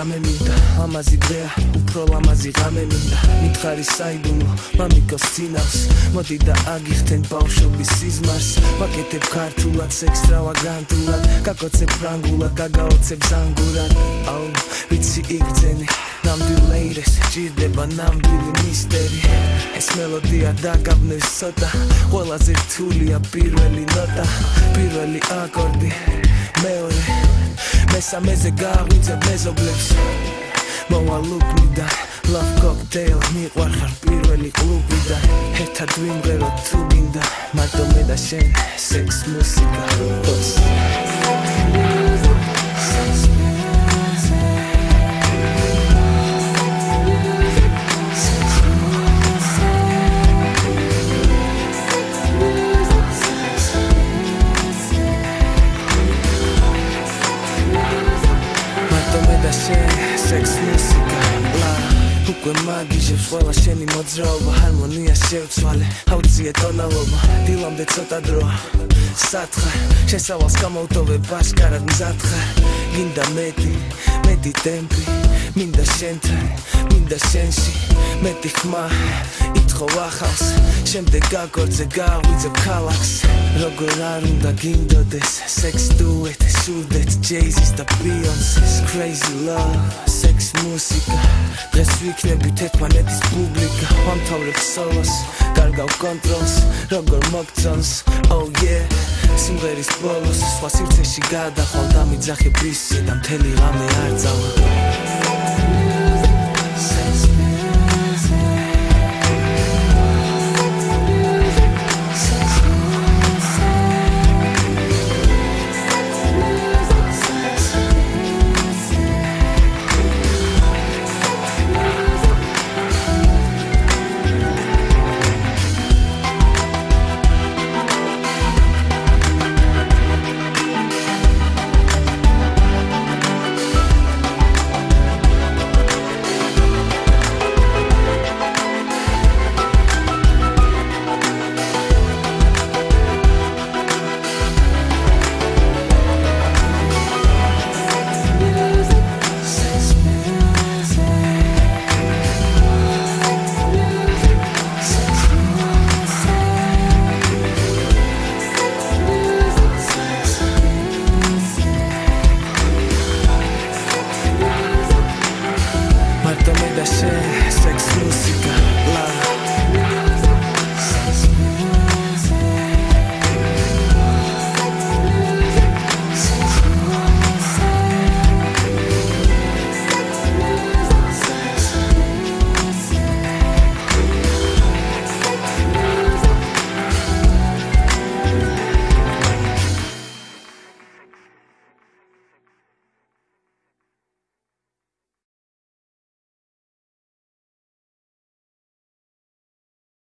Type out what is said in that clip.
რამე მინდა ამაზი დღეა უფრო ლამაზი ღამე მინდა მითხარი საიდუმლო მამიკოს წინავს მოდი და აგიხდენ ბავშვობის სიზმარს ვაკეთებ ქართულად ექსტრავაგანტულად გაკოცებ ფრანგულად გაგაოცებ ზანგურად აუ ვიცი იგძენი ნამდვილ ლეირეს ჭირდება ნამდვილი მისტერი ეს მელოდია დაგაბნევს ცოტა ყველაზე რთულია პირველი ნოტა პირველი აკორდი მეორე მესამეზე გააღვიძებ მეზობლებს მოვა ლუკნიდან love cocktail მიყვარხარ პირველი კლუბიდან ერთად ვიმღეროთ თუ გინდა მარტო მე და შენ sex მუსიკა sex musica უკვე მაგიჟებს ყველა შენი მოძრაობა ჰარმონია შევცვალე აუციე ტონალობა დილამდე ცოტა დროა სათხარ შესავალს გამოვტოვებ აშკარად მზად ხარ გინდა მეტი ტემპი მინდა შენთან მინდა შენში მეტი ხმა ითხოვ ახალს შემდეგ გაკორძე გააღვიძებ ქალაქს როგორ არ უნდა გინდოდეს sex duet სურდეთ Jay-Z's და Beyoncé's crazy love sex musica დღეს ვიქნებით ერთმანეთის პუბლიკა ვამთავრებ სოლოს კარგავ კონტროლს როგორ მოგწონს oh yeah სიმღერის ბოლოს სხვა სივრცეში გადახვალ და მიძახე ბისი და მთელი ღამე არ წავა sex musica